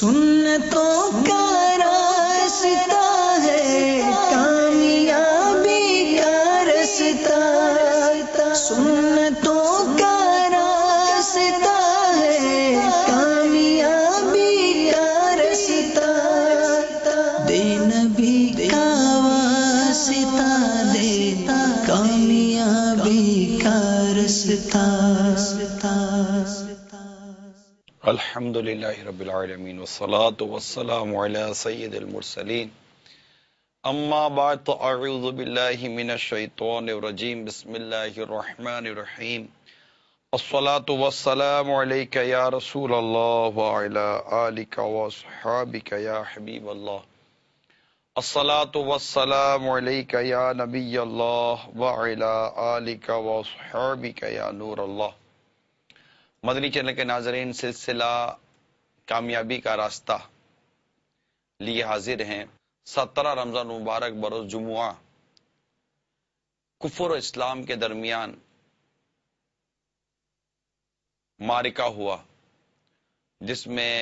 سنتوں کا راستہ ہے کامیابی کا راستہ، سنتوں کا راستہ ہے کامیابی کا راستہ، دے نبی کا واسطہ، دے کامیابی کا راستہ۔ الحمدللہ رب العالمین والصلاة والسلام علی سید المرسلین، اما بعد اعوذ باللہ من الشیطان الرجیم، بسم اللہ الرحمن الرحیم، الصلاة والسلام علیک یا رسول اللہ وعلی آلک واصحابک یا حبیب اللہ، الصلاة والسلام علیک یا نبی اللہ وعلی آلک واصحابک یا نور اللہ۔ مدنی چینل کے ناظرین، سلسلہ کامیابی کا راستہ لیے حاضر ہیں۔ 17 رمضان مبارک بروز جمعہ کفر و اسلام کے درمیان معرکہ ہوا، جس میں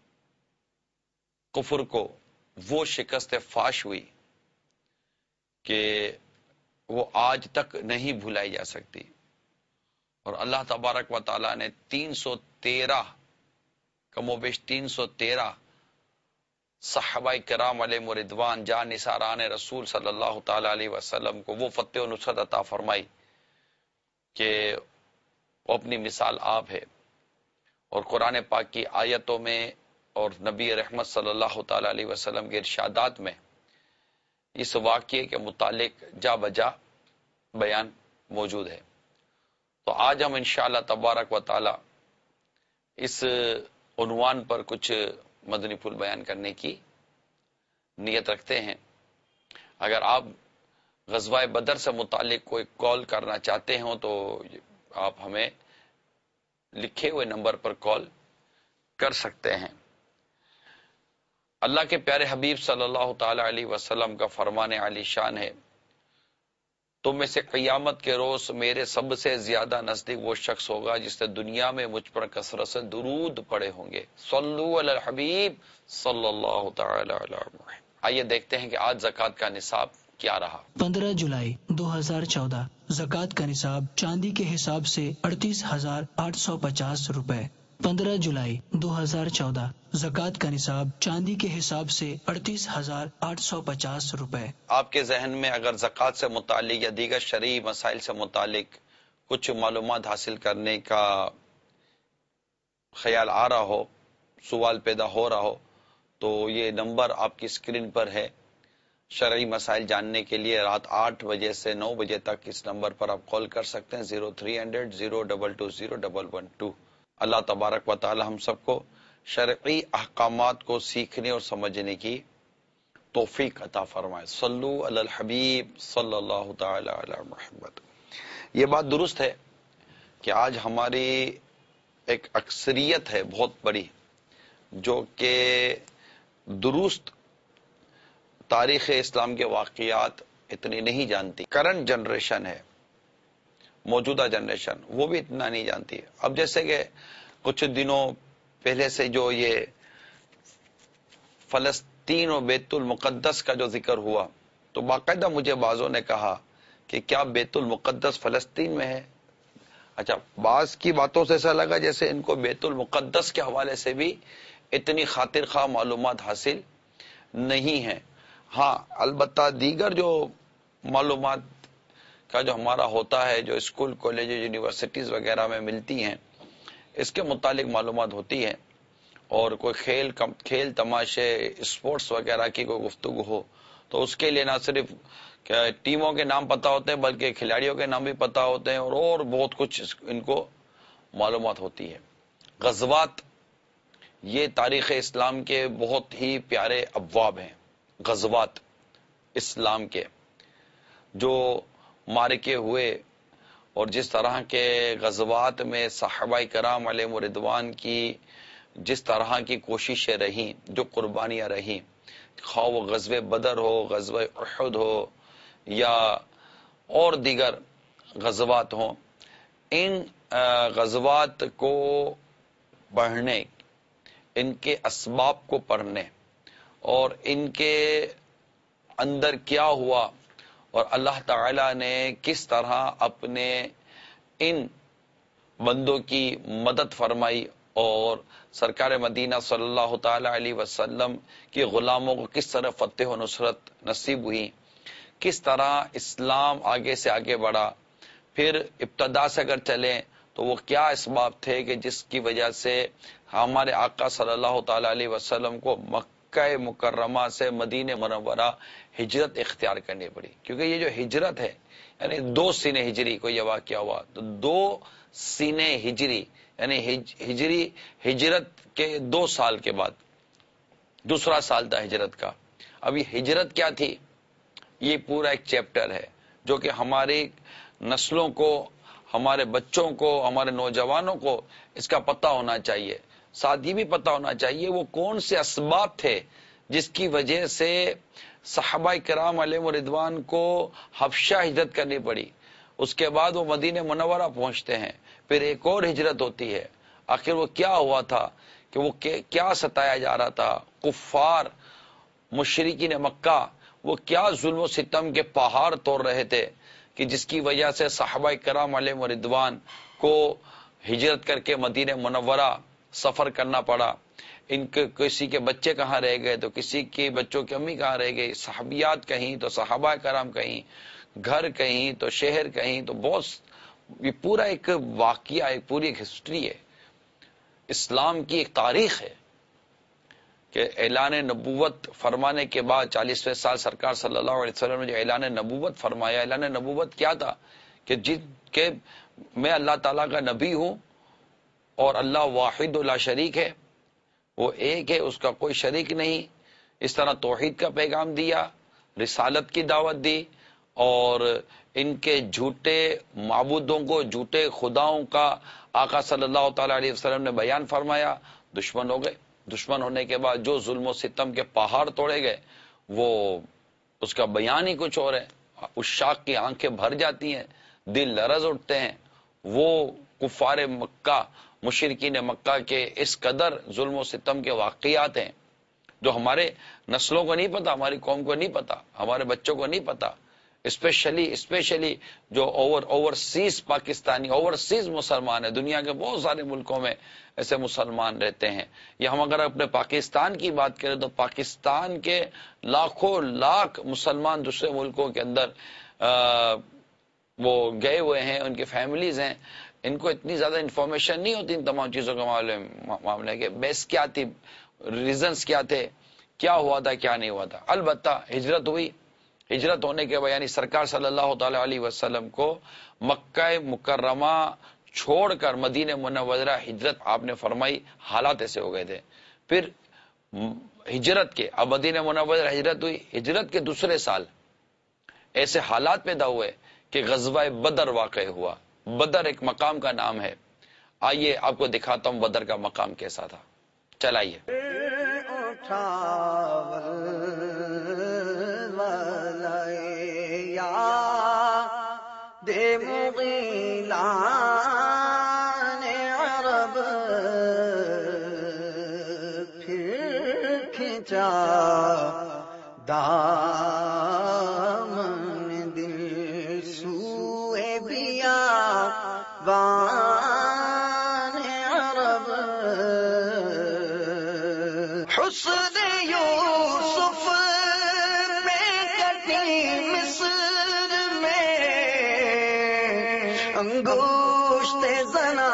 کفر کو وہ شکست فاش ہوئی کہ وہ آج تک نہیں بھلائی جا سکتی، اور اللہ تبارک و تعالیٰ نے 313 کم و بیش 313 صحابہ کرام علیہ رضوان جان نثاران رسول صلی اللہ تعالی علیہ وسلم کو وہ فتح و نصرت عطا فرمائی کہ وہ اپنی مثال آپ ہے، اور قرآن پاک کی آیتوں میں اور نبی رحمت صلی اللہ تعالی علیہ وسلم کے ارشادات میں اس واقعے کے متعلق جا بجا بیان موجود ہے۔ تو آج ہم انشاءاللہ تبارک و تعالی اس عنوان پر کچھ مدنی پھول بیان کرنے کی نیت رکھتے ہیں۔ اگر آپ غزوہ بدر سے متعلق کوئی کال کرنا چاہتے ہوں تو آپ ہمیں لکھے ہوئے نمبر پر کال کر سکتے ہیں۔ اللہ کے پیارے حبیب صلی اللہ تعالی علیہ وسلم کا فرمان عالی شان ہے، تم میں سے قیامت کے روز میرے سب سے زیادہ نزدیک وہ شخص ہوگا جس نے دنیا میں مجھ پر کثرت سے درود پڑے ہوں گے۔ صلو علی الحبیب صلی اللہ تعالی علی محمد۔ آئیے دیکھتے ہیں کہ آج زکوٰۃ کا نصاب کیا رہا۔ 15 جولائی 2014 زکوٰۃ کا نصاب چاندی کے حساب سے 38,850 روپے۔ 15 جولائی 2014 زکوٰۃ کا نصاب چاندی کے حساب سے 38,850 روپے۔ آپ کے ذہن میں اگر زکوٰۃ سے متعلق یا دیگر شرعی مسائل سے متعلق کچھ معلومات حاصل کرنے کا خیال آ رہا ہو، سوال پیدا ہو رہا ہو، تو یہ نمبر آپ کی اسکرین پر ہے۔ شرعی مسائل جاننے کے لیے رات 8 بجے سے 9 بجے تک اس نمبر پر آپ کال کر سکتے ہیں، 0300-0220112۔ اللہ تبارک و تعالی ہم سب کو شرعی احکامات کو سیکھنے اور سمجھنے کی توفیق عطا فرمائے۔ صلو علی الحبیب صلی اللہ تعالی علی محمد۔ یہ بات درست ہے کہ آج ہماری ایک اکثریت ہے بہت بڑی جو کہ درست تاریخ اسلام کے واقعات اتنی نہیں جانتی۔ کرنٹ جنریشن ہے، موجودہ جنریشن، وہ بھی اتنا نہیں جانتی۔ اب جیسے کہ کچھ دنوں پہلے سے جو یہ فلسطین اور بیت المقدس کا جو ذکر ہوا، تو باقاعدہ مجھے بعضوں نے کہا کہ کیا بیت المقدس فلسطین میں ہے؟ اچھا، بعض کی باتوں سے ایسا لگا جیسے ان کو بیت المقدس کے حوالے سے بھی اتنی خاطر خواہ معلومات حاصل نہیں ہیں۔ ہاں، البتہ دیگر جو معلومات کا جو ہمارا ہوتا ہے، جو اسکول، کالج، یونیورسٹیز وغیرہ میں ملتی ہیں، اس کے متعلق معلومات ہوتی ہے، اور کوئی کھیل تماشے، اسپورٹس وغیرہ کی کوئی گفتگو ہو تو اس کے لیے نہ صرف ٹیموں کے نام پتہ ہوتے ہیں بلکہ کھلاڑیوں کے نام بھی پتہ ہوتے ہیں، اور بہت کچھ ان کو معلومات ہوتی ہے۔ غزوات یہ تاریخ اسلام کے بہت ہی پیارے ابواب ہیں۔ غزوات اسلام کے جو معرکے ہوئے اور جس طرح کے غزوات میں صحابہ کرام علیہ رضوان کی جس طرح کی کوششیں رہیں، جو قربانیاں رہیں، خواہ وہ غزوہ بدر ہو، غزوہ احد ہو یا اور دیگر غزوات ہوں، ان غزوات کو پڑھنے ان کے اسباب کو پڑھنے اور ان کے اندر کیا ہوا اور اللہ تعالی نے کس طرح اپنے ان بندوں کی مدد فرمائی اور سرکار مدینہ صلی اللہ تعالی علیہ وسلم کے غلاموں کو کس طرح فتح و نصرت نصیب ہوئی، کس طرح اسلام آگے سے آگے بڑھا، پھر ابتدا سے اگر چلیں تو وہ کیا اسباب تھے کہ جس کی وجہ سے ہمارے آقا صلی اللہ تعالی علیہ وسلم کو مکہ مکرمہ سے مدینہ منورہ ہجرت اختیار کرنی پڑی. کیونکہ یہ جو ہجرت ہے یعنی 2 سینہ ہجری کو یہ واقعہ ہوا، تو 2 سینہ ہجری یعنی ہجرت کے 2 سال کے بعد دوسرا سال تھا ہجرت کا. اب یہ ہجرت کیا تھی، یہ پورا ایک چیپٹر ہے جو کہ ہماری نسلوں کو، ہمارے بچوں کو، ہمارے نوجوانوں کو اس کا پتہ ہونا چاہیے. ساتھ یہ بھی پتہ ہونا چاہیے وہ کون سے اسباب تھے جس کی وجہ سے صحابہ کرام علیہ رضوان کو حبشہ ہجرت کرنی پڑی. اس کے بعد وہ مدینہ منورہ پہنچتے ہیں، پھر ایک اور ہجرت ہوتی ہے. آخر وہ کیا ہوا تھا کہ وہ کیا ستایا جا رہا تھا، کفار مشرکین مکہ وہ کیا ظلم و ستم کے پہاڑ توڑ رہے تھے کہ جس کی وجہ سے صحابہ کرام علیہ رضوان کو ہجرت کر کے مدینہ منورہ سفر کرنا پڑا. ان کے کسی کے بچے کہاں رہ گئے تو کسی کے بچوں کی امی کہاں رہ گئی، صحابیات کہیں تو صحابہ کرام کہیں، گھر کہیں تو شہر کہیں، تو بہت یہ پورا ایک واقعہ، ایک پوری ایک ہسٹری ہے، اسلام کی ایک تاریخ ہے کہ اعلان نبوت فرمانے کے بعد 40ویں سال سرکار صلی اللہ علیہ وسلم نے جو اعلان نبوت فرمایا. اعلان نبوت کیا تھا کہ میں اللہ تعالیٰ کا نبی ہوں اور اللہ واحد لا شریک ہے، وہ ایک ہے، اس کا کوئی شریک نہیں. اس طرح توحید کا پیغام دیا، رسالت کی دعوت دی اور ان کے جھوٹے معبودوں کو، جھوٹے خداؤں کا آقا صلی اللہ تعالی علیہ وسلم نے بیان فرمایا. دشمن ہو گئے. دشمن ہونے کے بعد جو ظلم و ستم کے پہاڑ توڑے گئے وہ اس کا بیان ہی کچھ اور ہے. عشاق کی آنکھیں بھر جاتی ہیں، دل لرز اٹھتے ہیں. وہ کفار مکہ، مشرکین مکہ کے اس قدر ظلم و ستم کے واقعات ہیں جو ہمارے نسلوں کو نہیں پتا، ہماری قوم کو نہیں پتا، ہمارے بچوں کو نہیں پتا. اسپیشلی جو اوورسیز پاکستانی، اوورسیز مسلمان ہیں، دنیا کے بہت سارے ملکوں میں ایسے مسلمان رہتے ہیں. یا ہم اگر اپنے پاکستان کی بات کریں تو پاکستان کے لاکھوں لاکھ مسلمان دوسرے ملکوں کے اندر وہ گئے ہوئے ہیں، ان کی فیملیز ہیں. ان کو اتنی زیادہ انفارمیشن نہیں ہوتی ان تمام چیزوں کے معاملے کے بیس کیا تھی، ریزنز کیا تھے، کیا ہوا تھا، کیا نہیں ہوا تھا. البتہ ہجرت ہوئی. ہجرت ہونے کے بعد یعنی سرکار صلی اللہ تعالی علیہ وسلم کو مکہ مکرمہ چھوڑ کر مدینہ منورہ ہجرت آپ نے فرمائی. حالات ایسے ہو گئے تھے. پھر ہجرت کے اب مدینہ منورہ ہجرت ہوئی. ہجرت کے دوسرے سال ایسے حالات پیدا ہوئے کہ غزوہ بدر واقع ہوا. بدر ایک مقام کا نام ہے. آئیے آپ کو دکھاتا ہوں بدر کا مقام کیسا تھا. چلائیے. دے مغیلان عرب پھر کھینچا دامن دل سوئے بیابان عرب. حسن یوسف میں کٹی مصر میں انگوشت زنا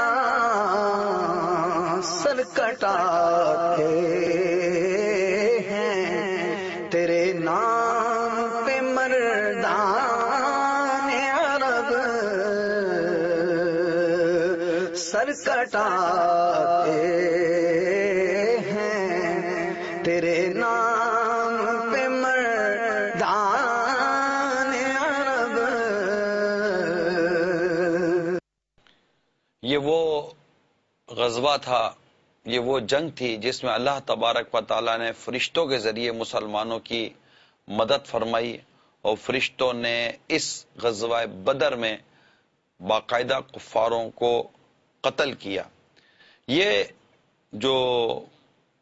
سر کٹاتے ہیں تیرے نام پہ مردان عرب سر کٹاتے ہیں تیرے نام پہ مردان عرب. یہ وہ غزوہ تھا، یہ وہ جنگ تھی جس میں اللہ تبارک و تعالیٰ نے فرشتوں کے ذریعے مسلمانوں کی مدد فرمائی اور فرشتوں نے اس غزوہ بدر میں باقاعدہ کفاروں کو قتل کیا. یہ جو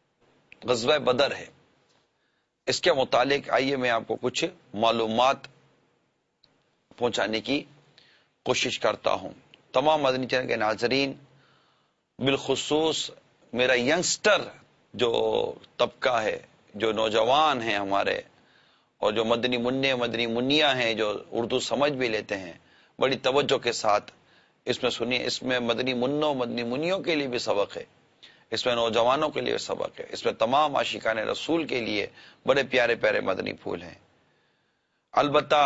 غزوہ بدر ہے، اس کے متعلق آئیے میں آپ کو کچھ معلومات پہنچانے کی کوشش کرتا ہوں۔ تمام مدنی چینل کے ناظرین، بالخصوص میرا ینگسٹر جو طبقہ ہے، جو نوجوان ہیں ہمارے، اور جو مدنی منع مدنی منیا ہیں، جو اردو سمجھ بھی لیتے ہیں، بڑی توجہ کے ساتھ اس میں سنیے۔ اس میں مدنی منوں مدنی منیوں کے لیے بھی سبق ہے، اس میں نوجوانوں کے لیے سبق ہے، اس میں تمام عاشقان رسول کے لیے بڑے پیارے پیارے مدنی پھول ہیں۔ البتہ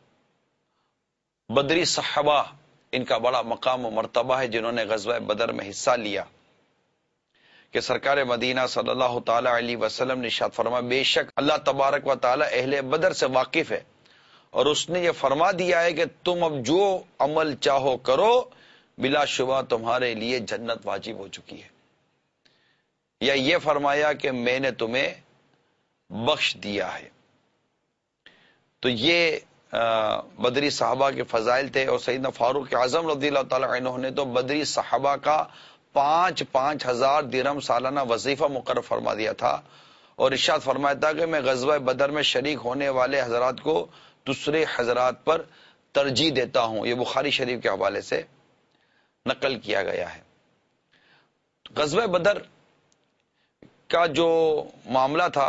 بدری صحابہ، ان کا بڑا مقام و مرتبہ ہے جنہوں نے غزوہ بدر میں حصہ لیا، کہ سرکار مدینہ صلی اللہ تعالی علیہ وسلم نے ارشاد فرمایا، بے شک اللہ تبارک و تعالی اہل بدر سے واقف ہے، اور اس نے یہ فرما دیا ہے کہ تم اب جو عمل چاہو کرو، بلا شبہ تمہارے لیے جنت واجب ہو چکی ہے، یا یہ فرمایا کہ میں نے تمہیں بخش دیا ہے۔ تو یہ بدری صحابہ کے فضائل تھے، اور سیدنا فاروق اعظم رضی اللہ تعالی عنہ نے تو بدری صحابہ کا 5,000 درہم سالانہ وظیفہ مقرر فرما دیا تھا، اور ارشاد فرمایا تھا کہ میں غزوہ بدر میں شریک ہونے والے حضرات کو دوسرے حضرات پر ترجیح دیتا ہوں۔ یہ بخاری شریف کے حوالے سے نقل کیا گیا ہے۔ غزوہ بدر کا جو معاملہ تھا،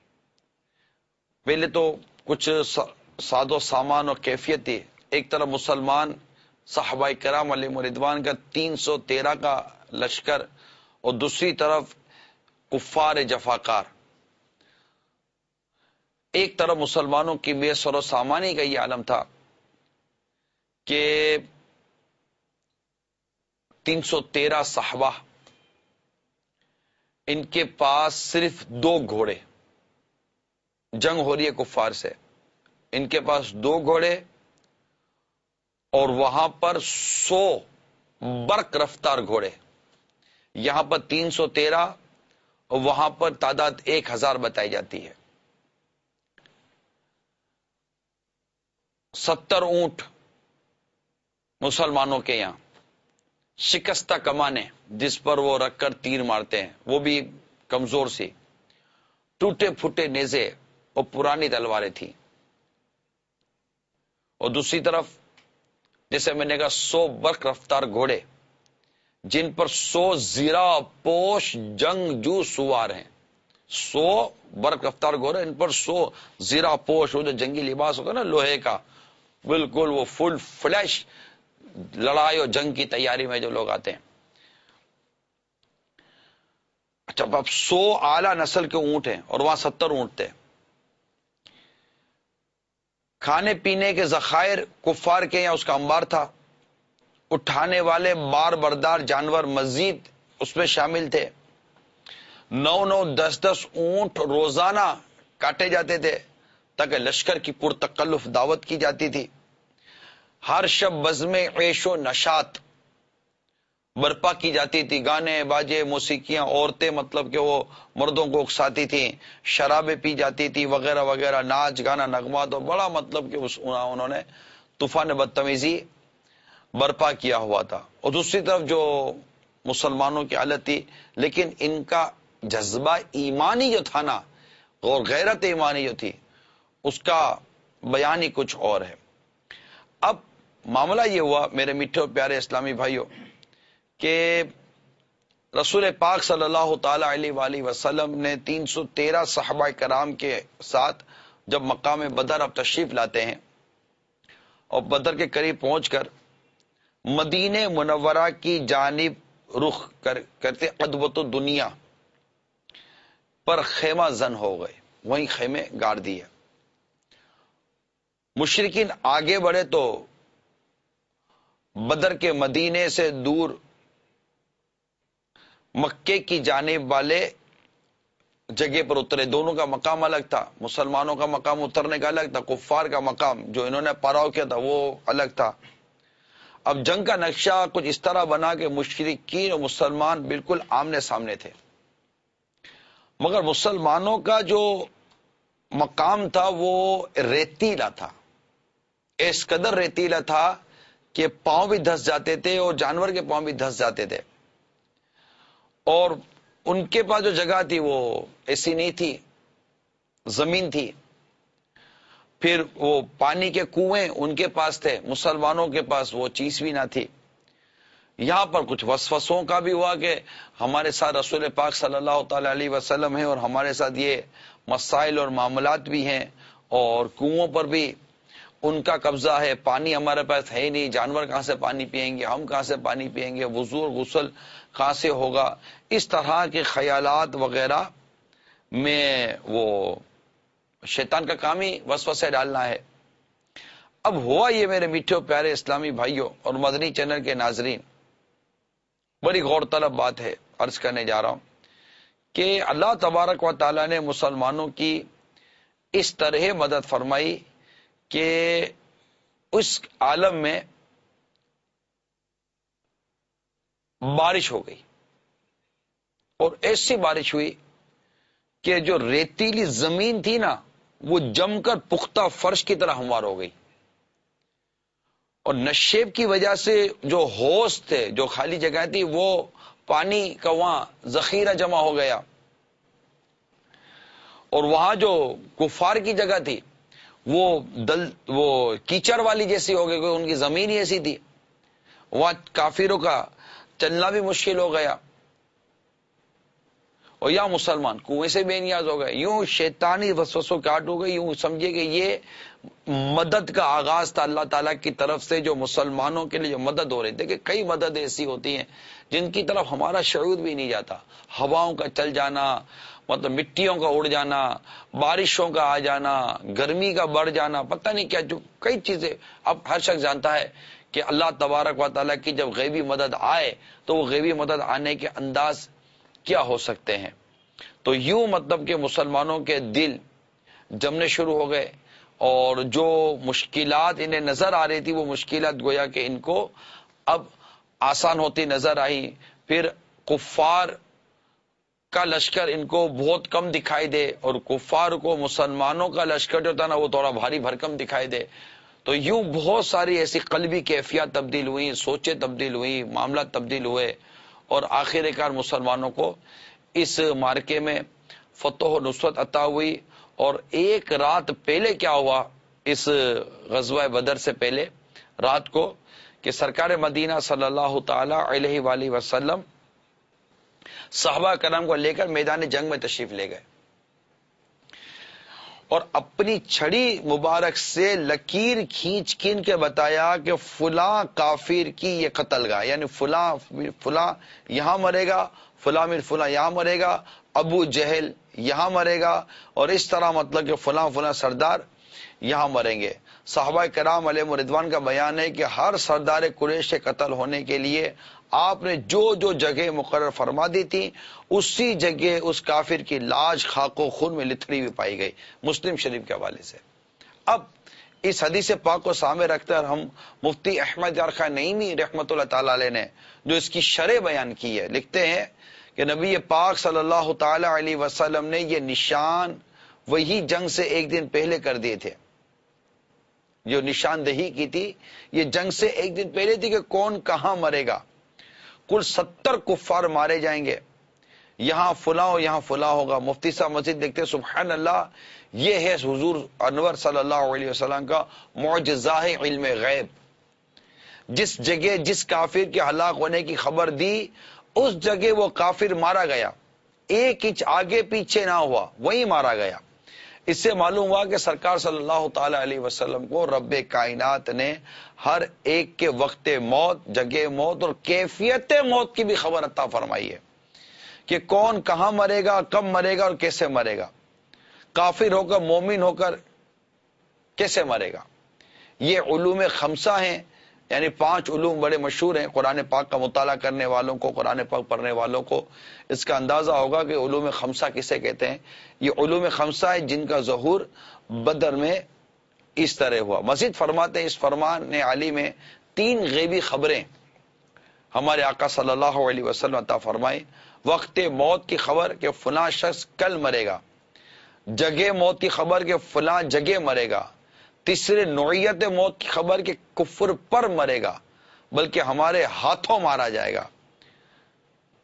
پہلے تو کچھ ساد و سامان اور کیفیت تھی۔ ایک طرف مسلمان صحابہ کرام علیہ رضوان کا 313 کا لشکر، اور دوسری طرف کفار جفاکار۔ ایک طرف مسلمانوں کی بے سر و سامانی کا یہ عالم تھا کہ 313 صحابہ، ان کے پاس صرف 2 گھوڑے، جنگ ہو رہی ہے کفار سے، ان کے پاس 2 گھوڑے، اور وہاں پر 100 برق رفتار گھوڑے۔ یہاں پر 313 اور وہاں پر تعداد 1000 بتائی جاتی ہے۔ 70 اونٹ مسلمانوں کے یہاں، شکستہ کمانیں جس پر وہ رکھ کر تیر مارتے ہیں، وہ بھی کمزور سی، ٹوٹے پھوٹے نیزے اور پرانی تلواریں تھیں۔ اور دوسری طرف جیسے میں نے کہا 100 برق رفتار گھوڑے، جن پر 100 زیرہ پوش جنگجو سوار ہیں۔ 100 برق رفتار گھوڑے، ان پر 100 زیرہ پوش، وہ جو جنگی لباس ہوتا ہے نا لوہے کا، بالکل وہ فل فلیش لڑائی اور جنگ کی تیاری میں جو لوگ آتے ہیں۔ اچھا، اب 100 اعلیٰ نسل کے اونٹ ہیں، اور وہاں 70 اونٹ تھے۔ کھانے پینے کے ذخائر کفار کے یہاں اس کا انبار تھا۔ اٹھانے والے بار بردار جانور مزید اس میں شامل تھے۔ 9 10 اونٹ روزانہ کاٹے جاتے تھے تاکہ لشکر کی پرتکلف دعوت کی جاتی تھی۔ ہر شب بزم عیش و نشاط برپا کی جاتی تھی، گانے باجے موسیقیاں، عورتیں مطلب کہ وہ مردوں کو اکساتی تھیں، شرابیں پی جاتی تھی وغیرہ وغیرہ، ناچ گانا نغمات، اور بڑا مطلب کہ انہوں نے طوفان بدتمیزی برپا کیا ہوا تھا۔ اور دوسری طرف جو مسلمانوں کی حالت تھی، لیکن ان کا جذبہ ایمانی جو تھا نا، اور غیرت ایمانی جو تھی، اس کا بیان ہی کچھ اور ہے۔ اب معاملہ یہ ہوا میرے میٹھے اور پیارے اسلامی بھائیوں کہ رسول پاک صلی اللہ تعالی علیہ وآلہ وسلم نے 313 صحابہ کرام کے ساتھ جب مقام بدر اب تشریف لاتے ہیں، اور بدر کے قریب پہنچ کر مدینہ منورہ کی جانب رخ کرتے عدوۃ الدنیا پر خیمہ زن ہو گئے، وہیں خیمے گاڑ دیے۔ مشرکین آگے بڑھے تو بدر کے مدینے سے دور مکے کی جانب والے جگہ پر اترے۔ دونوں کا مقام الگ تھا، مسلمانوں کا مقام اترنے کا الگ تھا، کفار کا مقام جو انہوں نے پڑاؤ کیا تھا وہ الگ تھا۔ اب جنگ کا نقشہ کچھ اس طرح بنا کہ مشرکین اور مسلمان بالکل آمنے سامنے تھے، مگر مسلمانوں کا جو مقام تھا وہ ریتیلا تھا، اس قدر ریتیلا تھا کہ پاؤں بھی دھس جاتے تھے اور جانور کے پاؤں بھی دھس جاتے تھے، اور ان کے پاس جو جگہ تھی وہ ایسی نہیں تھی، زمین تھی. پھر وہ پانی کے کنویں ان کے پاس تھے، مسلمانوں کے پاس وہ چیز بھی نہ تھی. یہاں پر کچھ وسوسوں کا بھی ہوا کہ ہمارے ساتھ رسول پاک صلی اللہ تعالی علیہ وسلم ہیں اور ہمارے ساتھ یہ مسائل اور معاملات بھی ہیں، اور کنووں پر بھی ان کا قبضہ ہے، پانی ہمارے پاس ہے نہیں، جانور کہاں سے پانی پئیں گے، ہم کہاں سے پانی پئیں گے، وضو اور غسل کہاں سے ہوگا. اس طرح کے خیالات وغیرہ میں وہ شیطان کا کام ہی وسوسے ڈالنا ہے. اب ہوا یہ میرے میٹھے پیارے اسلامی بھائیوں اور مدنی چینل کے ناظرین، بڑی غور طلب بات ہے، عرض کرنے جا رہا ہوں کہ اللہ تبارک و تعالیٰ نے مسلمانوں کی اس طرح مدد فرمائی کہ اس عالم میں بارش ہو گئی، اور ایسی بارش ہوئی کہ جو ریتیلی زمین تھی نا وہ جم کر پختہ فرش کی طرح ہموار ہو گئی، اور نشیب کی وجہ سے جو حوض تھے، جو خالی جگہ تھی، وہ پانی کا وہاں ذخیرہ جمع ہو گیا، اور وہاں جو کفار کی جگہ تھی وہ کیچڑ والی جیسی ہو گئی، ان کی زمین ہی ایسی تھی، وہاں کافروں کا چلنا بھی مشکل ہو گیا، اور یا مسلمان کنویں سے بے نیاز ہو گئے. یوں شیطانی وسوسوں کاٹ ہو گئی. یوں سمجھے کہ یہ مدد کا آغاز تھا اللہ تعالیٰ کی طرف سے، جو مسلمانوں کے لیے جو مدد ہو رہی تھی. کہ کئی مدد ایسی ہوتی ہیں جن کی طرف ہمارا شعور بھی نہیں جاتا. ہواؤں کا چل جانا، مطلب مٹیوں کا اڑ جانا، بارشوں کا آ جانا، گرمی کا بڑھ جانا، پتہ نہیں کیا، جو کئی چیزیں. اب ہر شخص جانتا ہے کہ اللہ تبارک و تعالیٰ کی جب غیبی مدد آئے تو وہ غیبی مدد آنے کے انداز کیا ہو سکتے ہیں. تو یوں مطلب کہ مسلمانوں کے دل جمنے شروع ہو گئے، اور جو مشکلات انہیں نظر آ رہی تھی وہ مشکلات گویا کہ ان کو اب آسان ہوتی نظر آئی. پھر کفار کا لشکر ان کو بہت کم دکھائی دے، اور کفار کو مسلمانوں کا لشکر جو تھا نا وہ تھوڑا بھاری بھرکم دکھائی دے. تو یوں بہت ساری ایسی قلبی کیفیات تبدیل ہوئی، سوچیں تبدیل ہوئی، معاملات تبدیل ہوئے، اور آخر کار مسلمانوں کو اس مارکے میں فتح و نصرت عطا ہوئی. اور ایک رات پہلے کیا ہوا، اس غزوہ بدر سے پہلے رات کو، کہ سرکار مدینہ صلی اللہ تعالی علیہ وآلہ وسلم صحابہ کرام کو لے کر میدان جنگ میں تشریف لے گئے، اور اپنی چھڑی مبارک سے لکیر کھینچ کھینچ کے بتایا کہ فلاں کافر کی یہ قتل گاہ، یعنی فلاں یہاں مرے گا، فلاں من فلاں یہاں مرے گا، ابو جہل یہاں مرے گا، اور اس طرح مطلب کہ فلاں سردار یہاں مریں گے. صحابہ کرام علیہ رضوان کا بیان ہے کہ ہر سردار قریش کے قتل ہونے کے لیے آپ نے جو جو جگہ مقرر فرما دی تھی، اسی جگہ اس کافر کی لاش خاک و خون میں لتھڑی ہوئی پائی گئی. مسلم شریف کے حوالے سے. اب اس حدیث پاک کو سامنے رکھتے ہیں ہم مفتی احمد یار خان نعیمی رحمۃ اللہ تعالی علیہ نے جو اس کی شرح بیان کی ہے، لکھتے ہیں کہ نبی پاک صلی اللہ تعالی علیہ وسلم نے یہ نشان وہی جنگ سے ایک دن پہلے کر دیے تھے. جو نشاندہی کی تھی یہ جنگ سے ایک دن پہلے تھی کہ کون کہاں مرے گا. کل 70 کفار مارے جائیں گے، یہاں فلاں اور یہاں فلاں ہوگا. مفتی صاحب مسجد دیکھتے سبحان اللہ، یہ ہے حضور انور صلی اللہ علیہ وسلم کا معجزہ علم غیب. جس جگہ جس کافر کے ہلاک ہونے کی خبر دی اس جگہ وہ کافر مارا گیا، ایک انچ آگے پیچھے نہ ہوا، وہیں مارا گیا. اس سے معلوم ہوا کہ سرکار صلی اللہ تعالی علیہ وسلم کو رب کائنات نے ہر ایک کے وقت موت، جگہ موت اور کیفیت موت کی بھی خبر عطا فرمائی ہے کہ کون کہاں مرے گا، کب مرے گا اور کیسے مرے گا، کافر ہو کر مومن ہو کر کیسے مرے گا. یہ علوم خمسہ ہیں، یعنی 5 علوم بڑے مشہور ہیں. قرآن پاک کا مطالعہ کرنے والوں کو، قرآن پاک پڑھنے والوں کو اس کا اندازہ ہوگا کہ علوم خمسہ کسے کہتے ہیں. یہ علوم خمسہ ہے جن کا ظہور بدر میں اس طرح ہوا. مزید فرماتے ہیں اس فرمان علی میں 3 غیبی خبریں ہمارے آقا صلی اللہ علیہ وسلم عطا فرمائے. وقت موت کی خبر کہ فلاں شخص کل مرے گا، جگہ موت کی خبر کہ فلاں جگہ مرے گا، تیسرے نوعیت موت کی خبر کہ کفر پر مرے گا بلکہ ہمارے ہاتھوں مارا جائے گا.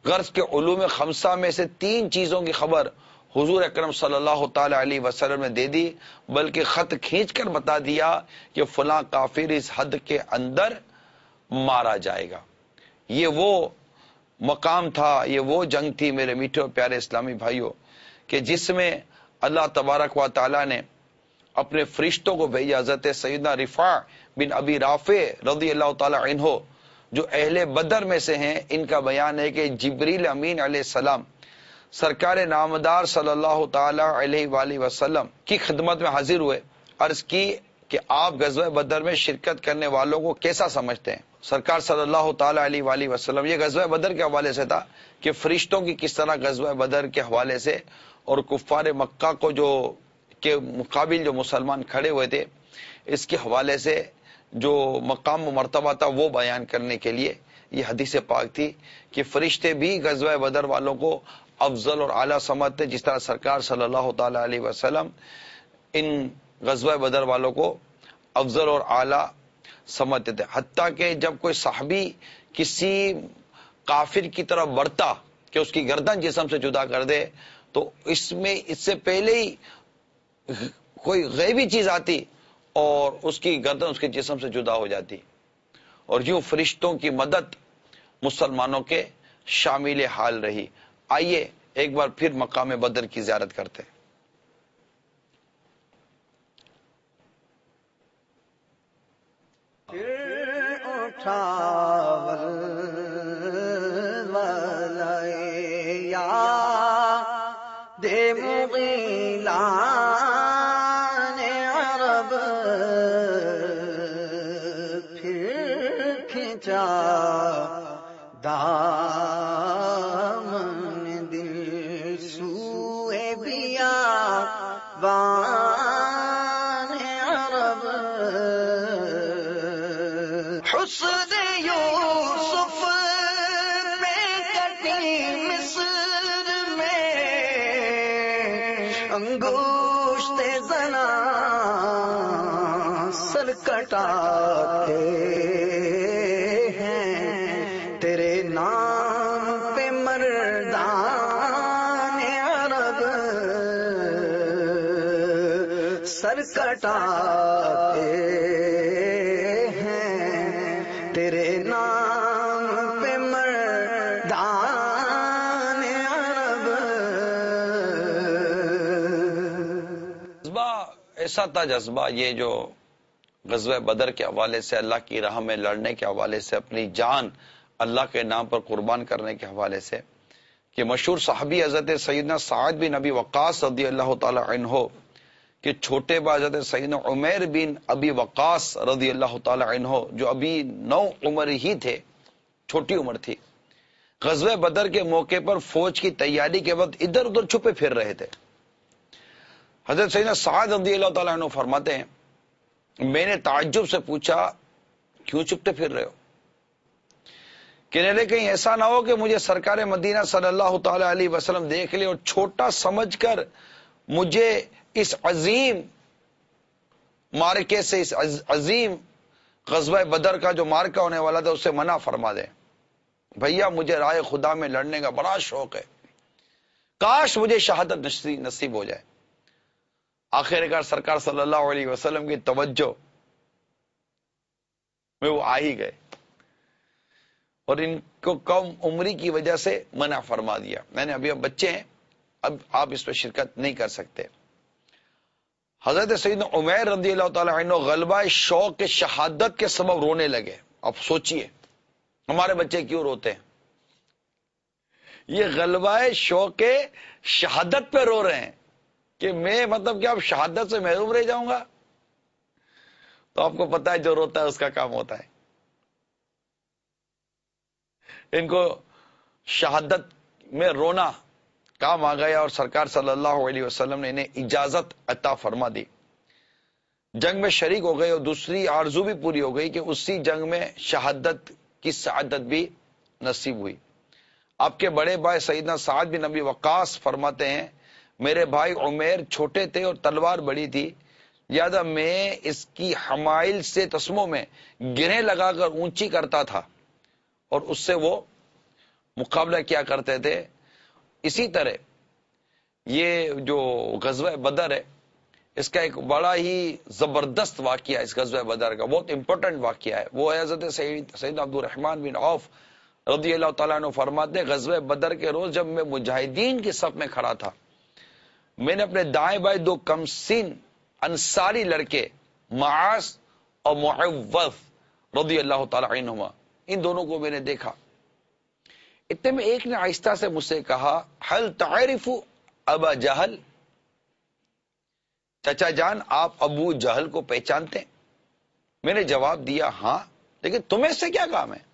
غرض کے علوم خمسہ میں سے 3 چیزوں کی خبر حضور اکرم صلی اللہ تعالی علیہ وسلم نے دے دی، بلکہ خط کھینچ کر بتا دیا کہ فلاں کافر اس حد کے اندر مارا جائے گا۔ یہ وہ مقام تھا، یہ وہ جنگ تھی میرے میٹھے اور پیارے اسلامی بھائیوں، کہ جس میں اللہ تبارک و تعالی نے اپنے فرشتوں کو بھیجا۔ حضرت سیدنا رفاع بن ابی رافع رضی اللہ تعالی عنہ جو اہل بدر میں سے ہیں، ان کا بیان ہے کہ جبریل امین علیہ السلام سرکار نامدار صلی اللہ تعالی علیہ وآلہ وسلم کی خدمت میں حاضر ہوئے، عرض کی کہ آپ غزوہ بدر میں شرکت کرنے والوں کو کیسا سمجھتے ہیں؟ سرکار صلی اللہ تعالی علیہ وآلہ وسلم، یہ غزوہ بدر کے حوالے سے تھا کہ فرشتوں کی کس طرح غزوہ بدر کے حوالے سے اور کفار مکہ کو جو کے مقابل جو مسلمان کھڑے ہوئے تھے، اس کے حوالے سے جو مقام و مرتبہ تھا وہ بیان کرنے کے لیے یہ حدیث پاک تھی کہ فرشتے بھی غزوہ بدر والوں کو افضل اور اعلیٰ سمجھتے، جس طرح سرکار صلی اللہ تعالی علیہ وسلم ان غزوہ بدر والوں کو افضل اور اعلیٰ سمجھتے تھے۔ حتیٰ کہ جب کوئی صحابی کسی کافر کی طرف بڑھتا کہ اس کی گردن جسم سے جدا کر دے، تو اس سے پہلے ہی کوئی غیبی چیز آتی اور اس کی گردن اس کے جسم سے جدا ہو جاتی، اور یوں فرشتوں کی مدد مسلمانوں کے شامل حال رہی۔ آئیے ایک بار پھر مقام بدر کی زیارت کرتے ہیں۔ دے مغیلان عرب پھر کھینچا دامن دل سوئے بیا بان عرب حسن یوسف میں کٹی مصر میں انگوشت زنا سر کٹاتے ہیں، تیرے نام پہ مردان عرب سر کٹاتے ہیں، تیرے نام پہ مردان عرب۔ جذبہ ایسا تھا، جذبہ یہ جو غزوہ بدر کے حوالے سے، اللہ کی راہ میں لڑنے کے حوالے سے، اپنی جان اللہ کے نام پر قربان کرنے کے حوالے سے، کہ مشہور صحابی حضرت سیدنا سعد بن ابی وقاص رضی اللہ تعالی عنہ کہ چھوٹے با حضرت سیدنا عمیر بن ابی وقاص رضی اللہ تعالی عنہ جو ابھی 9 عمر ہی تھے، چھوٹی عمر تھی، غزوہ بدر کے موقع پر فوج کی تیاری کے وقت ادھر ادھر چھپے پھر رہے تھے۔ حضرت سیدنا سعد رضی اللہ تعالی عنہ فرماتے ہیں، میں نے تعجب سے پوچھا کیوں چھپتے پھر رہے ہو؟ کہنے لگے کہیں ایسا نہ ہو کہ مجھے سرکار مدینہ صلی اللہ تعالی علیہ وسلم دیکھ لے اور چھوٹا سمجھ کر مجھے اس عظیم مارکے سے، اس عظیم غزوہ بدر کا جو مارکہ ہونے والا تھا، اسے منع فرما دے۔ بھیا مجھے راہ خدا میں لڑنے کا بڑا شوق ہے، کاش مجھے شہادت نصیب ہو جائے۔ آخر کار سرکار صلی اللہ علیہ وسلم کی توجہ میں وہ آ ہی گئے اور ان کو کم عمری کی وجہ سے منع فرما دیا، میں نے ابھی اب بچے ہیں، اب آپ اس پہ شرکت نہیں کر سکتے۔ حضرت سیدنا عمیر رضی اللہ تعالی عنہ غلبہ شوق کے شہادت کے سبب رونے لگے۔ اب سوچئے ہمارے بچے کیوں روتے ہیں؟ یہ غلبہ شوق کے شہادت پہ رو رہے ہیں کہ میں مطلب کہ اب شہادت سے محروم رہ جاؤں گا۔ تو آپ کو پتا ہے جو روتا ہے اس کا کام ہوتا ہے۔ ان کو شہادت میں رونا کام آ گیا اور سرکار صلی اللہ علیہ وسلم نے انہیں اجازت عطا فرما دی۔ جنگ میں شریک ہو گئے اور دوسری آرزو بھی پوری ہو گئی کہ اسی جنگ میں شہادت کی سعادت بھی نصیب ہوئی۔ آپ کے بڑے بھائی سیدنا سعد بن ابی وقاص فرماتے ہیں، میرے بھائی عمیر چھوٹے تھے اور تلوار بڑی تھی، لہذا میں اس کی حمائل سے تسموں میں گرہیں لگا کر اونچی کرتا تھا اور اس سے وہ مقابلہ کیا کرتے تھے. اسی طرح یہ جو غزوہ بدر ہے اس کا ایک بڑا ہی زبردست واقعہ، اس غزوہ بدر کا بہت امپورٹنٹ واقعہ ہے. وہ ہے حضرت سید عبد الرحمن بن عوف رضی اللہ تعالیٰ عنہ فرماتے ہیں غزوہ بدر کے روز جب میں مجاہدین کی صف میں کھڑا تھا، میں نے اپنے دائیں بائیں دو کمسین انصاری لڑکے معاذ اور معوذ رضی اللہ تعالیٰ عنہما، ان دونوں کو میں نے دیکھا. اتنے میں ایک نے آہستہ سے مجھ سے کہا هل تعرف ابا جہل، چچا جان آپ ابو جہل کو پہچانتے ہیں؟ میں نے جواب دیا ہاں، لیکن تمہیں اس سے کیا کام ہے؟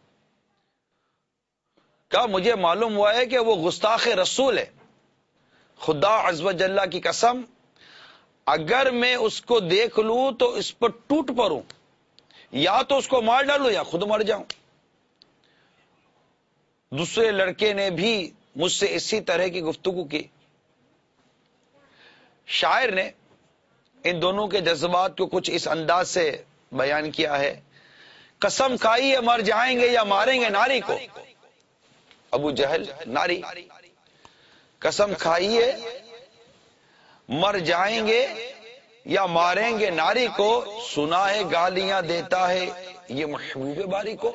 کہا مجھے معلوم ہوا ہے کہ وہ گستاخ رسول ہے. خدا عز و جل کی قسم اگر میں اس کو دیکھ لوں تو اس پر ٹوٹ پڑوں، یا تو اس کو مار ڈالوں یا خود مر جاؤں. دوسرے لڑکے نے بھی مجھ سے اسی طرح کی گفتگو کی. شاعر نے ان دونوں کے جذبات کو کچھ اس انداز سے بیان کیا ہے، قسم کھائی ہے مر جائیں گے یا ماریں گے ناری کو. ابو جہل ناری، قسم کھائیے مر جائیں گے یا ماریں گے ناری کو، سنا ہے گالیاں دیتا ہے یہ محبوب باری کو.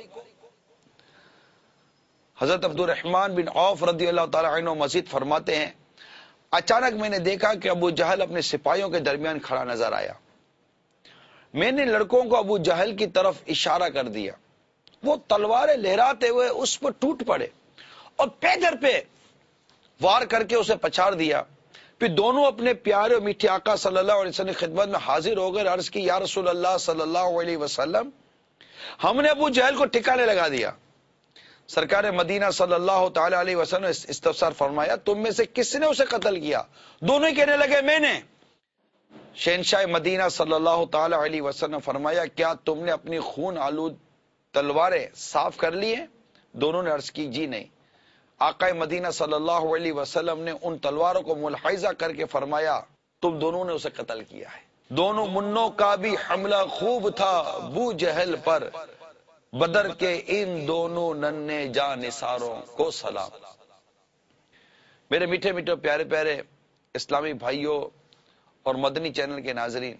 حضرت عبد الرحمن بن عوف رضی اللہ تعالی عنہ مزید فرماتے ہیں اچانک میں نے دیکھا کہ ابو جہل اپنے سپاہیوں کے درمیان کھڑا نظر آیا. میں نے لڑکوں کو ابو جہل کی طرف اشارہ کر دیا، وہ تلواریں لہراتے ہوئے اس پر ٹوٹ پڑے اور پیدر پہ وار کر کے اسے پچھاڑ دیا. پھر دونوں اپنے پیارے اور میٹھے آقا صلی اللہ علیہ وسلم کی خدمت میں حاضر ہو گئے، عرض کی یا رسول اللہ صلی اللہ علیہ وسلم ہم نے ابو جہل کو ٹھکانے لگا دیا. سرکار مدینہ صلی اللہ تعالی علیہ وسلم نے استفسار فرمایا تم میں سے کس نے اسے قتل کیا؟ دونوں ہی کہنے لگے میں نے. شہنشاہ مدینہ صلی اللہ تعالی علیہ وسلم فرمایا کیا تم نے اپنی خون آلود تلواریں صاف کر لی ہیں؟ دونوں نے عرض کی جی نہیں. آقا مدینہ صلی اللہ علیہ وسلم نے ان تلواروں کو ملاحظہ کر کے فرمایا تم دونوں نے اسے قتل کیا ہے. دونوں منوں کا بھی حملہ خوب تھا ابو جہل پر، بدر کے ان دونوں ننھے جان نثاروں کو سلام. میرے میٹھے میٹھے پیارے پیارے اسلامی بھائیوں اور مدنی چینل کے ناظرین،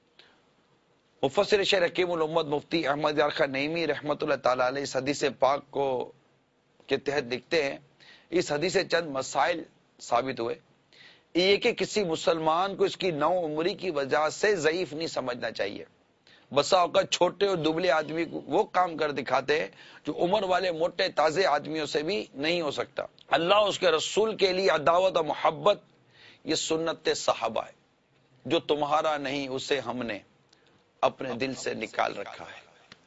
مفسر شیخ حکیم الامت مفتی احمد یار خان نعیمی رحمۃ اللہ تعالی علیہ اس حدیث پاک کو کے تحت لکھتے ہیں اس حدیث سے چند مسائل ثابت ہوئے. یہ کہ کسی مسلمان کو اس کی نو عمری کی وجہ سے ضعیف نہیں سمجھنا چاہیے. بسا اوقات چھوٹے اور دبلے آدمی کو وہ کام کر دکھاتے ہیں جو عمر والے موٹے تازے آدمیوں سے بھی نہیں ہو سکتا. اللہ اس کے رسول کے لیے عداوت اور محبت یہ سنت صحابہ ہے، جو تمہارا نہیں اسے ہم نے اپنے دل سے نکال رکھا ہے.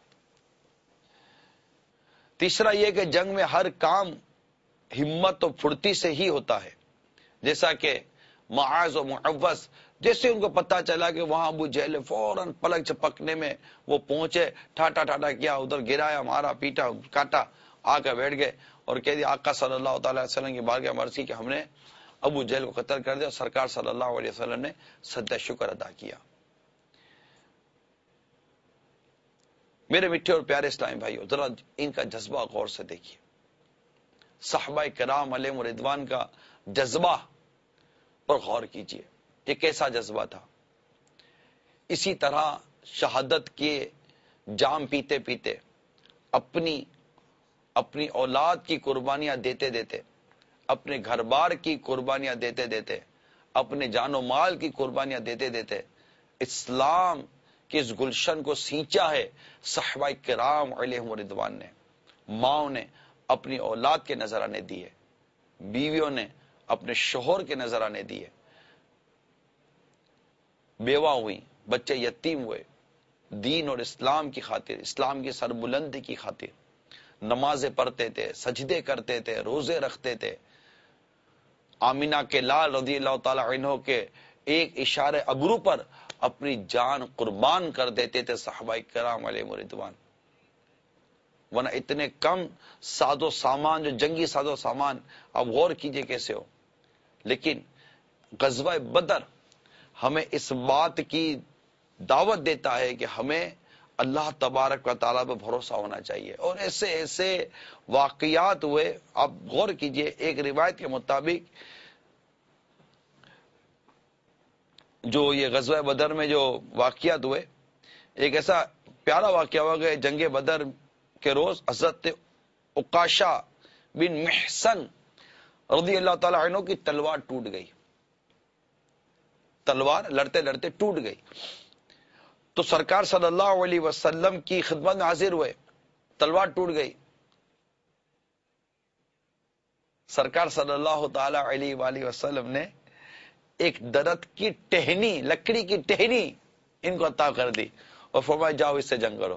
تیسرا یہ کہ جنگ میں ہر کام ہمت اور پھرتی سے ہی ہوتا ہے، جیسا کہ معاذ و معوذ جیسے ان کو پتا چلا کہ وہاں ابو جہل فوراً پلک چپکنے میں وہ پہنچے، ٹھاٹا ٹھاٹا کیا، ادھر گرایا، مارا، پیٹا، کاٹا، آ کر بیٹھ گئے اور کہہ دیا آقا صلی اللہ تعالی علیہ وسلم کی بارگاہ مرضی کہ ہم نے ابو جہل کو قتل کر دیا. سرکار صلی اللہ علیہ وسلم نے سجدہ شکر ادا کیا. میرے میٹھے اور پیارے اسلامی بھائیو، ذرا ان کا جذبہ غور سے دیکھیے. صحابہ کرام علیہم رضوان کا جذبہ پر غور کیجیے، یہ کیسا جذبہ تھا. اسی طرح شہادت کے جام پیتے پیتے اپنی اولاد کی قربانیاں دیتے دیتے، اپنے گھر بار کی قربانیاں دیتے دیتے، اپنے جان و مال کی قربانیاں دیتے دیتے اسلام کے اس گلشن کو سینچا ہے صحابہ کرام علیہم رضوان نے. ماؤں نے اپنی اولاد کے نذرانے دیے، بیویوں نے اپنے شوہر کے نذرانے دیے، بیوہ ہوئی، بچے یتیم ہوئے، دین اور اسلام کی خاطر، اسلام کی سربلندی کی خاطر نمازیں پڑھتے تھے، سجدے کرتے تھے، روزے رکھتے تھے. آمینہ کے لال رضی اللہ تعالی عنہ کے ایک اشارے ابرو پر اپنی جان قربان کر دیتے تھے صحابہ کرام علیہ رضوان. ورنہ اتنے کم ساز و سامان، جو جنگی ساز و سامان، اب غور کیجئے کیسے ہو. لیکن غزوہ بدر ہمیں اس بات کی دعوت دیتا ہے کہ ہمیں اللہ تبارک و تعالیٰ پہ بھروسہ ہونا چاہیے. اور ایسے ایسے واقعات ہوئے. آپ غور کیجئے, ایک روایت کے مطابق جو یہ غزوہ بدر میں جو واقعات ہوئے, ایک ایسا پیارا واقعہ ہوا کہ جنگ بدر کے روز حضرت عکاشہ بن محصن رضی اللہ تعالی عنہ کی تلوار ٹوٹ گئی. تلوار لڑتے لڑتے ٹوٹ گئی. تو سرکار صلی اللہ علیہ وسلم کی خدمت میں حاضر ہوئے. تلوار ٹوٹ گئی. سرکار صلی اللہ تعالی علیہ وآلہ وسلم نے ایک درخت کی ٹہنی, لکڑی کی ٹہنی ان کو عطا کر دی اور فرمایا جاؤ اس سے جنگ کرو,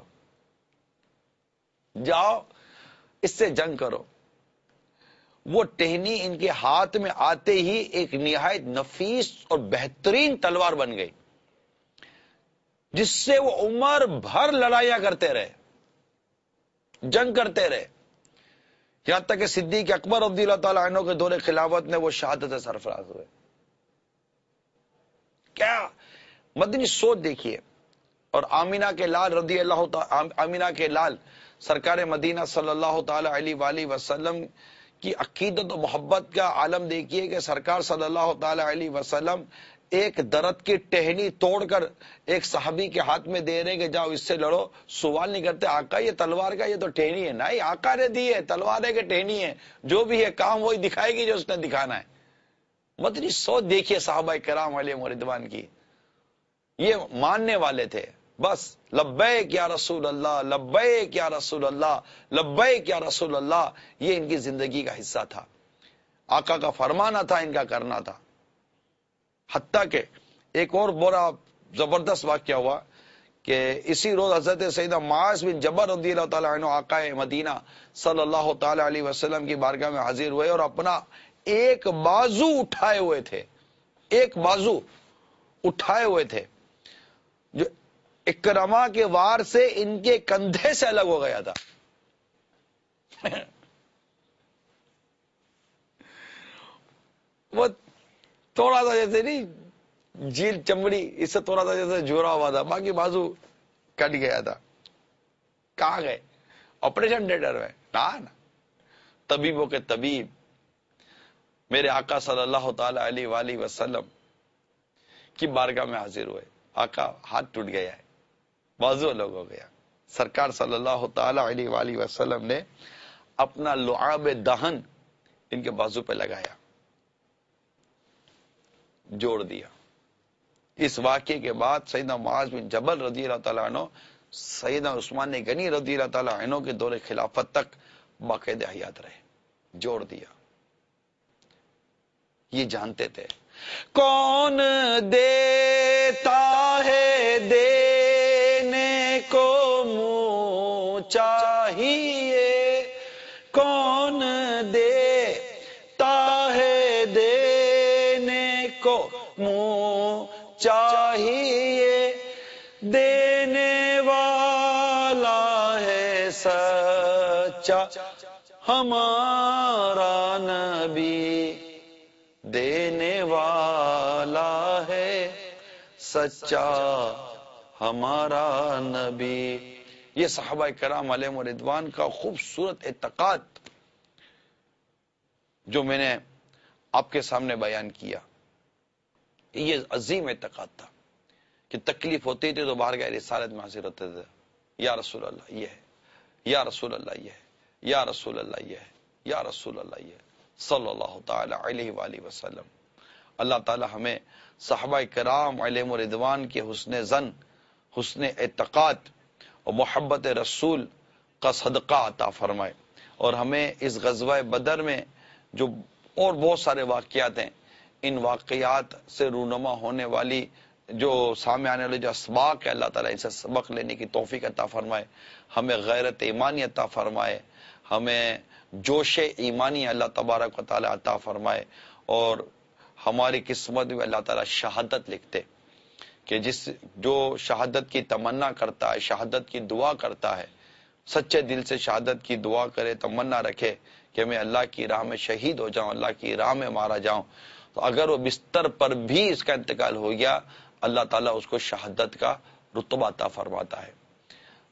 جاؤ اس سے جنگ کرو. وہ ٹہنی ان کے ہاتھ میں آتے ہی ایک نہایت نفیس اور بہترین تلوار بن گئی, جس سے وہ عمر بھر لڑائیاں کرتے رہے, جنگ کرتے رہے, یہاں تک کہ صدیق اکبر رضی اللہ تعالی عنہ کے دور خلافت میں وہ شہادت سرفراز ہوئے. کیا مدنی سوچ دیکھیے. اور آمینہ کے لال رضی اللہ تعالی, آمینہ کے لال سرکار مدینہ صلی اللہ تعالی علیہ وآلہ وسلم کی عقیدت و محبت کا عالم دیکھیے کہ سرکار صلی اللہ تعالی علیہ وسلم ایک درخت کی ٹہنی توڑ کر ایک صحابی کے ہاتھ میں دے رہے کہ جاؤ اس سے لڑو. سوال نہیں کرتے آقا یہ تلوار کا, یہ تو ٹہنی ہے. نہیں, آقا نے دی ہے, تلوار ہے کہ ٹہنی ہے, جو بھی ہے کام وہی دکھائے گی جو اس نے دکھانا ہے. مدنی سوچ دیکھیے صحابہ کرام علیہم رضوان کی. یہ ماننے والے تھے, بس لبیک یا رسول اللہ, لبیک یا رسول اللہ, لبیک یا رسول اللہ. یہ ان کی زندگی کا حصہ تھا, آقا کا فرمانا تھا, ان کا کرنا تھا. حتیٰ کہ ایک اور بڑا زبردست واقعہ ہوا کہ اسی روز حضرت سیدنا معاذ بن جبل رضی اللہ تعالی عنہ آقا مدینہ صلی اللہ تعالی علیہ وسلم کی بارگاہ میں حاضر ہوئے اور اپنا ایک بازو اٹھائے ہوئے تھے, ایک بازو اٹھائے ہوئے تھے جو اکرما کے وار سے ان کے کندھے سے الگ ہو گیا تھا. وہ تھوڑا سا جیسے نہیں جیل چمڑی, اس سے تھوڑا سا جیسے جھورا ہوا تھا, باقی بازو کٹ گیا تھا. کہاں گئے آپریشن تھیٹر میں؟ نا, طبیبوں کے طبیب میرے آقا صلی اللہ تعالی علیہ وآلہ وسلم کی بارگاہ میں حاضر ہوئے. آقا ہاتھ ٹوٹ گیا ہے, بازو الگ ہو گیا. سرکار صلی اللہ تعالی علیہ وآلہ وسلم نے اپنا لعاب دہن ان کے بازو پہ لگایا, جوڑ دیا. اس واقعے کے بعد سیدنا معاذ بن جبل رضی اللہ تعالیٰ عنہ سیدنا عثمان غنی رضی اللہ تعالیٰ عنہ کے دور خلافت تک باقاعدہ حیات رہے, جوڑ دیا. یہ جانتے تھے کون دیتا ہے دینے کو منہ چاہیے, کون دیتا ہے دینے کو منہ چاہیے, دینے والا ہے سچا ہمارا نبی, دینے والا ہے سچا ہمارا نبی. یہ صحابہ کرام علیہم رضوان کا خوبصورت اعتقاد جو میں نے آپ کے سامنے بیان کیا, یہ عظیم اعتقاد تھا کہ تکلیف ہوتی تھی تو باہر گئے رسالت میں حاضر ہوتے تھے, یا رسول اللہ یہ ہے, یا رسول اللہ یہ ہے, یا رسول اللہ یہ ہے, یا رسول اللہ یہ ہے, صلی اللہ تعالی علیہ وآلہ وسلم. اللہ تعالی ہمیں صحابہ کرام علیہم رضوان کے حسن ظن, حسن اعتقاد اور محبت رسول کا صدقہ عطا فرمائے, اور ہمیں اس غزوہ بدر میں جو اور بہت سارے واقعات ہیں, ان واقعات سے رونما ہونے والی جو سامنے آنے والے جو اسباق ہے, اللہ تعالیٰ ان سے سبق لینے کی توفیق عطا فرمائے, ہمیں غیرت ایمانی عطا فرمائے, ہمیں جوش ایمانی اللہ تبارک و تعالیٰ عطا فرمائے, اور ہماری قسمت میں اللہ تعالیٰ شہادت لکھتے کہ جو شہادت کی تمنا کرتا ہے, شہادت کی دعا کرتا ہے, سچے دل سے شہادت کی دعا کرے, تمنا رکھے کہ میں اللہ کی راہ میں شہید ہو جاؤں, اللہ کی راہ میں مارا جاؤں, تو اگر وہ بستر پر بھی اس کا انتقال ہو گیا, اللہ تعالیٰ اس کو شہادت کا رتبہ عطا فرماتا ہے.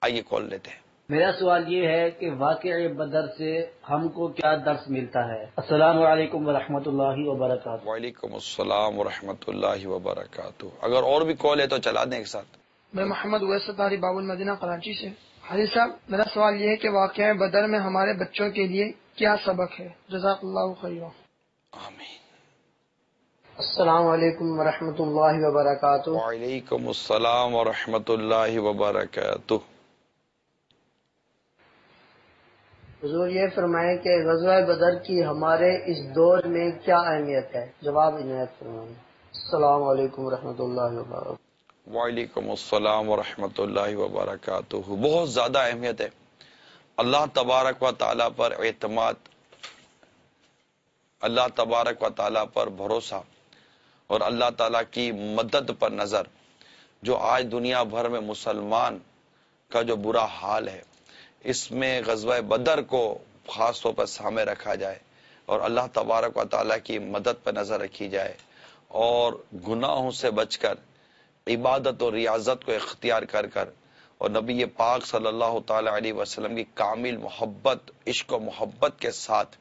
آئیے کال لیتے ہیں۔ میرا سوال یہ ہے کہ واقعہ بدر سے ہم کو کیا درس ملتا ہے؟ السلام علیکم ورحمۃ اللہ وبرکاتہ۔ وعلیکم السلام ورحمۃ اللہ وبرکاتہ۔ اگر اور بھی کال ہے تو چلا دیں ایک ساتھ۔ میں محمد اویس ستاری باب المدینہ کراچی سے۔ حاجی صاحب، میرا سوال یہ ہے کہ واقعہ بدر میں ہمارے بچوں کے لیے کیا سبق ہے؟ جزاک اللہ خیرا۔ آمین۔ السلام علیکم ورحمۃ اللہ وبرکاتہ۔ وعلیکم السلام ورحمۃ اللہ وبرکاتہ۔ حضور یہ فرمائیں کہ غزوہ بدر کی ہمارے اس دور میں کیا اہمیت ہے؟ جواب عنایت فرمائیں۔ السلام علیکم ورحمۃ اللہ وبرکاتہ۔ وعلیکم السلام ورحمۃ اللہ وبرکاتہ۔ بہت زیادہ اہمیت ہے۔ اللہ تبارک و تعالیٰ پر اعتماد، اللہ تبارک و تعالیٰ پر بھروسہ اور اللہ تعالیٰ کی مدد پر نظر، جو آج دنیا بھر میں مسلمان کا جو برا حال ہے، اس میں غزوہ بدر کو خاص طور پر سامنے رکھا جائے اور اللہ تبارک و تعالیٰ کی مدد پر نظر رکھی جائے اور گناہوں سے بچ کر عبادت اور ریاضت کو اختیار کر کر اور نبی پاک صلی اللہ تعالی علیہ وسلم کی کامل محبت، عشق و محبت کے ساتھ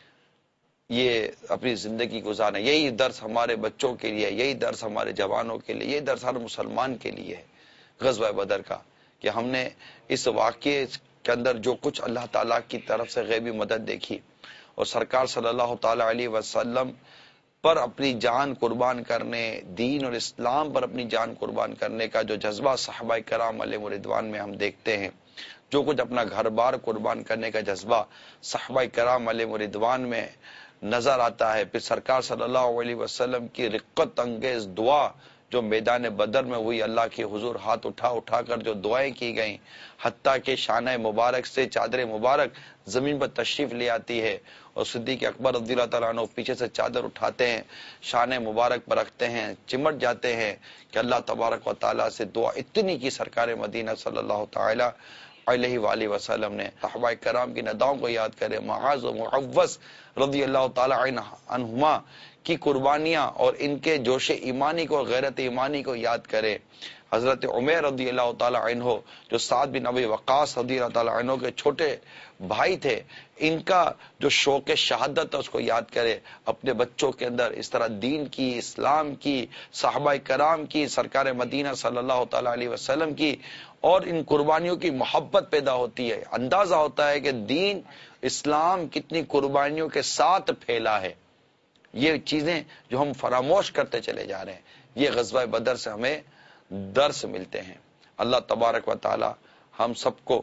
یہ اپنی زندگی گزارنا، یہی درس ہمارے بچوں کے لیے، یہی درس ہمارے جوانوں کے لیے، یہی درس ہر مسلمان کے لیے ہے غزوہ بدر کا، کہ ہم نے اس واقعے کے اندر جو کچھ اللہ تعالیٰ کی طرف سے غیبی مدد دیکھی اور سرکار صلی اللہ تعالی علیہ وسلم پر اپنی جان قربان کرنے، دین اور اسلام پر اپنی جان قربان کرنے کا جو جذبہ صحابہ کرام علیہ رضوان میں ہم دیکھتے ہیں، جو کچھ اپنا گھر بار قربان کرنے کا جذبہ صحابہ کرام علیہ رضوان میں نظر آتا ہے، پھر سرکار صلی اللہ علیہ وسلم کی رقت انگیز دعا جو میدان بدر میں ہوئی، اللہ کے حضور ہاتھ اٹھا اٹھا کر جو دعائیں کی گئیں، حتیٰ کہ شانہ مبارک سے چادر مبارک زمین پر تشریف لے آتی ہے اور صدیق اکبر رضی اللہ تعالیٰ عنہ پیچھے سے چادر اٹھاتے ہیں، شانہ مبارک پر رکھتے ہیں، چمٹ جاتے ہیں کہ اللہ تبارک و تعالیٰ سے دعا اتنی کی سرکار مدینہ صلی اللہ تعالی علیہ وآلہ وسلم نے۔ صحابہ کرام کی نداؤں کو یاد کریں، معاذ و معوذ رضی اللہ تعالی عنہما کی قربانیاں اور ان کے جوش ایمانی کو، غیرت ایمانی کو یاد کرے۔ حضرت عمیر رضی اللہ تعالی عنہ جو سعد بن ابی وقاص رضی اللہ تعالی عنہ کے چھوٹے بھائی تھے، ان کا جو شوق شہادت ہے اس کو یاد کرے، اپنے بچوں کے اندر اس طرح دین کی، اسلام کی، صحابہ کرام کی، سرکار مدینہ صلی اللہ تعالی علیہ وسلم کی اور ان قربانیوں کی محبت پیدا ہوتی ہے، اندازہ ہوتا ہے کہ دین اسلام کتنی قربانیوں کے ساتھ پھیلا ہے۔ یہ چیزیں جو ہم فراموش کرتے چلے جا رہے ہیں، یہ غزوہ بدر سے ہمیں درس ملتے ہیں۔ اللہ تبارک و تعالی ہم سب کو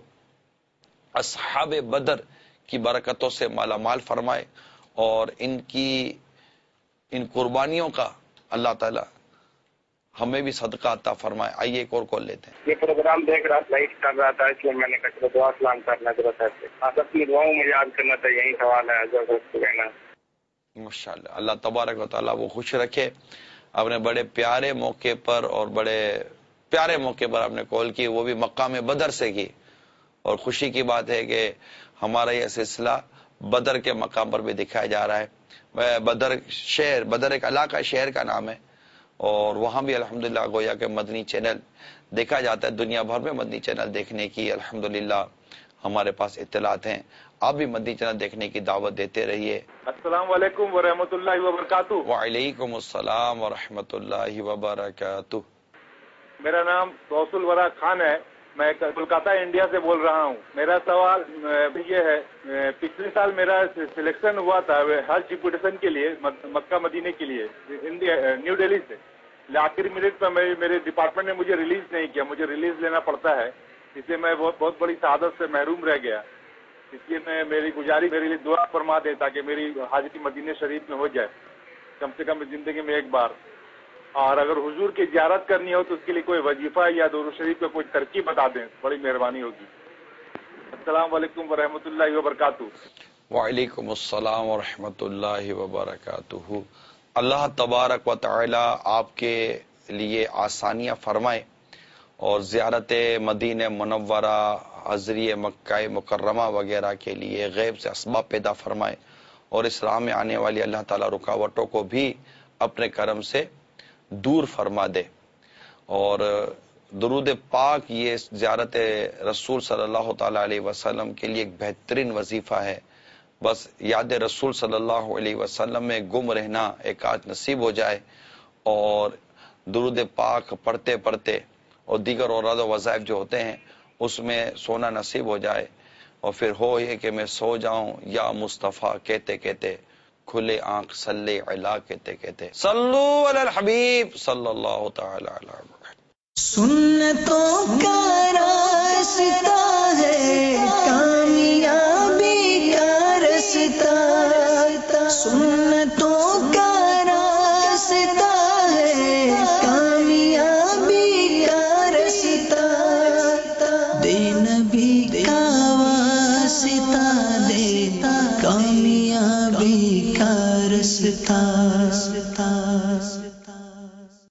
اصحاب بدر کی برکتوں سے مالا مال فرمائے اور ان قربانیوں کا اللہ تعالی ہمیں بھی صدقہ عطا فرمائے۔ آئیے ایک اور کال لیتے ہیں۔ یہ پروگرام دیکھ رہا لائٹ کر رہا تھا، اس لیے میں نے کہا دعا سلام کرنا ضرورت ہے، آپ اپنی دعاؤں میں یاد کرنا تھا، یہی سوال ہے ضرورت کہنا۔ ماشاءاللہ، اللہ تبارک و تعالیٰ وہ خوش رکھے۔ آپ نے بڑے پیارے موقع پر اور بڑے پیارے موقع پر آپ نے کال کی، وہ بھی مقام بدر سے کی، اور خوشی کی بات ہے کہ ہمارا یہ سلسلہ بدر کے مقام پر بھی دکھایا جا رہا ہے۔ بدر شہر، بدر ایک علاقہ شہر کا نام ہے اور وہاں بھی الحمدللہ گویا کہ مدنی چینل دیکھا جاتا ہے۔ دنیا بھر میں مدنی چینل دیکھنے کی الحمدللہ ہمارے پاس اطلاعات ہیں، آپ بھی مدنی چینل دیکھنے کی دعوت دیتے رہیے۔ السلام علیکم ورحمۃ اللہ وبرکاتہ۔ وعلیکم السلام ورحمۃ اللہ وبرکاتہ۔ میرا نام غوث الورا خان ہے، میں کولکاتہ انڈیا سے بول رہا ہوں۔ میرا سوال یہ ہے، پچھلے سال میرا سلیکشن ہوا تھا حج ڈپوٹیشن کے لیے مکہ مدینے کے لیے نیو دہلی سے، آخری منٹ پر میرے ڈپارٹمنٹ نے مجھے ریلیز نہیں کیا، مجھے ریلیز لینا پڑتا ہے، اس لیے میں بہت بڑی سعادت سے محروم رہ گیا۔ اس لیے میری گزارش میرے لیے دعا فرما دے تاکہ میری حاضری مدینہ شریف میں ہو جائے کم سے کم زندگی میں ایک بار، اور اگر حضور کی زیارت کرنی ہو تو اس کے لیے کوئی وظیفہ یا درود شریف کا کوئی ترکیب بتا دیں، بڑی مہربانی ہوگی۔ السلام علیکم ورحمۃ اللہ وبرکاتہ۔ وعلیکم السلام ورحمۃ اللہ وبرکاتہ۔ اللہ تبارک و تعالی آپ کے لیے آسانیاں فرمائے اور زیارت مدینہ منورہ، حضری مکہ مکرمہ وغیرہ کے لیے غیب سے اسباب پیدا فرمائے اور اس راہ میں آنے والی اللہ تعالی رکاوٹوں کو بھی اپنے کرم سے دور فرما دے، اور درود پاک یہ زیارت رسول صلی اللہ تعالی علیہ وسلم کے لیے ایک بہترین وظیفہ ہے. بس یاد رسول صلی اللہ علیہ وسلم میں گم رہنا ایک آج نصیب ہو جائے اور درود پاک پڑھتے پڑھتے اور دیگر اوراد و وظائف جو ہوتے ہیں اس میں سونا نصیب ہو جائے اور پھر ہو یہ کہ میں سو جاؤں یا مصطفیٰ کہتے کہتے کھلے آنکھ صلی علی کہتے کہتے صلو علی الحبیب صلی اللہ تعالی علیہ وسلم. سنتوں کا راستہ